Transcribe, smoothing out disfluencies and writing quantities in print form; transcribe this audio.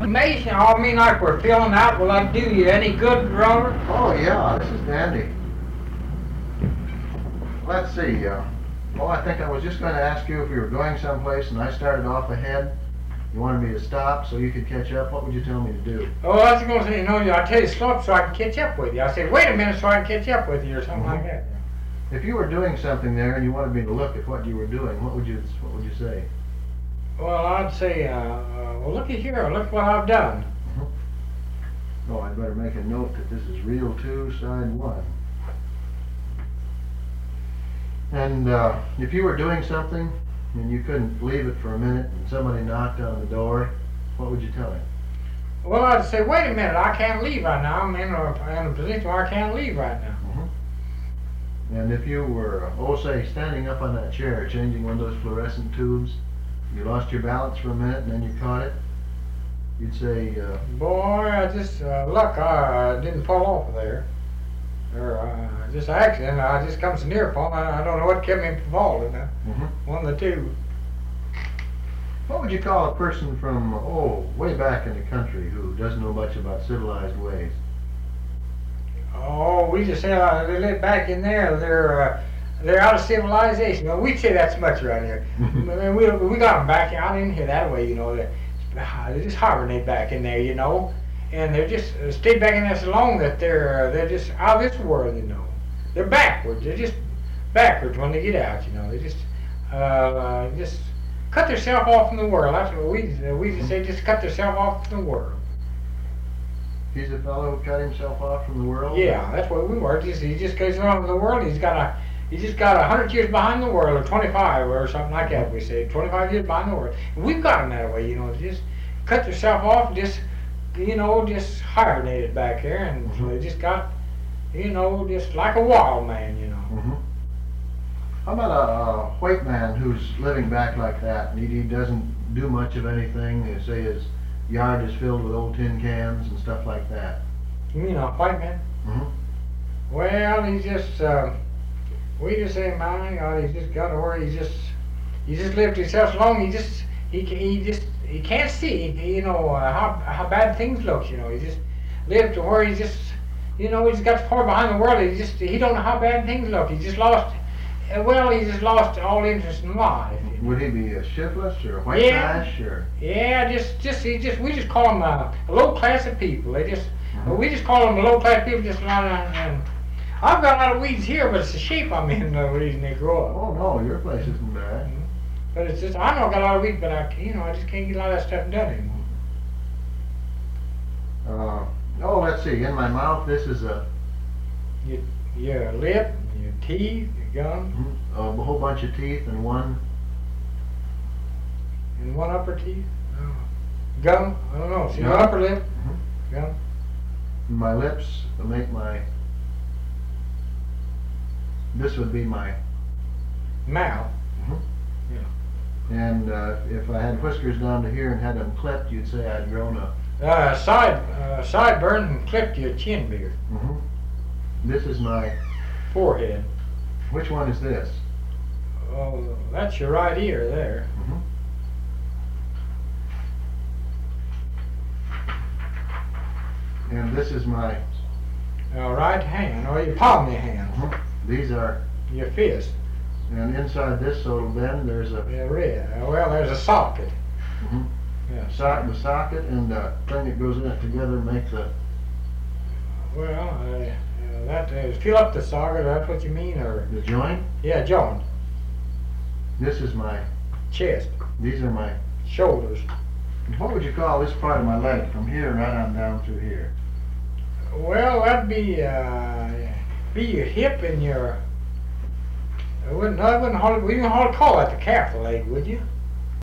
Amazing. I mean, like we're filling out. Will I do you any good, Robert? Oh yeah, this is dandy. Let's see. Well, I think I was just going to ask you if we were going someplace and I started off ahead. You wanted me to stop so you could catch up. What would you tell me to do? Oh, I was going to say, I tell you to slow up so I can catch up with you. I said, wait a minute so I can catch up with you or something like that. If you were doing something there and you wanted me to look at what you were doing, what would you say? Well, I'd say, well, looky here. Look what I've done. Oh, I'd better make a note that this is reel 2, side 1. And if you were doing something and you couldn't leave it for a minute and somebody knocked on the door, what would you tell him? Well, I'd say, wait a minute, I can't leave right now. I'm in a position where I can't leave right now. And if you were, say, standing up on that chair, changing one of those fluorescent tubes, you lost your balance for a minute and then you caught it, you'd say, boy, I just, look, I didn't fall off of there. Or just an accident. I just come so near falling. I don't know what kept me from falling. One of the two. What would you call a person from, way back in the country who doesn't know much about civilized ways? Oh, we just say they live back in there. They're out of civilization. Well, we'd say that's much right here. we got them back out in here that way, They just hibernate back in there, And they're just stayed back in there so long that they're just out of this world, They're backwards. They're just backwards when they get out, They just cut themselves off from the world. That's what we just say. Just cut themselves off from the world. He's a fellow who cut himself off from the world? Yeah, that's what we were. He just goes off from the world. He's got 100 years behind the world, or 25, or something like that. We say 25 years behind the world. And we've got them that way, They just cut themselves off and just hibernated back there, and so they just got, just like a wild man, How about a white man who's living back like that, and he doesn't do much of anything? They say his yard is filled with old tin cans and stuff like that. You mean a white man? Well, he's just, we just say, my God, he's just got to where he just lived himself so long, he can't see, how bad things look, He just lived to where he's got far behind the world. He don't know how bad things look. He just lost all interest in life. Would he be a shiftless or a white trash or? Yeah, we just call them a low class of people. We just call them a low class people. Just a lot of, and I've got a lot of weeds here, but it's the shape I'm in the reason they grow up. Oh no, your place isn't bad. But it's just, I know I got a lot of weeds, but I just can't get a lot of that stuff done anymore. Let's see. In my mouth, this is your lip, your teeth, your gum. A whole bunch of teeth and one upper teeth. Gum. I don't know. See your upper lip. Gum. My lips make this would be my mouth. And if I had whiskers down to here and had them clipped, you'd say I'd grown a sideburn and clipped your chin beard. This is my forehead. Which one is this? Oh, that's your right ear there. And this is my right hand, or your palm of your hand. These are your fist. And inside this little bend, there's a there's a socket. Yeah. The socket and the thing that goes in it together make the. That is fill up the socket. That's what you mean, or the joint? Yeah, joint. This is my chest. These are my shoulders. What would you call this part of my leg from here right on down through here? Well, that'd be your hip and your. We wouldn't hardly call that the calf leg, would you?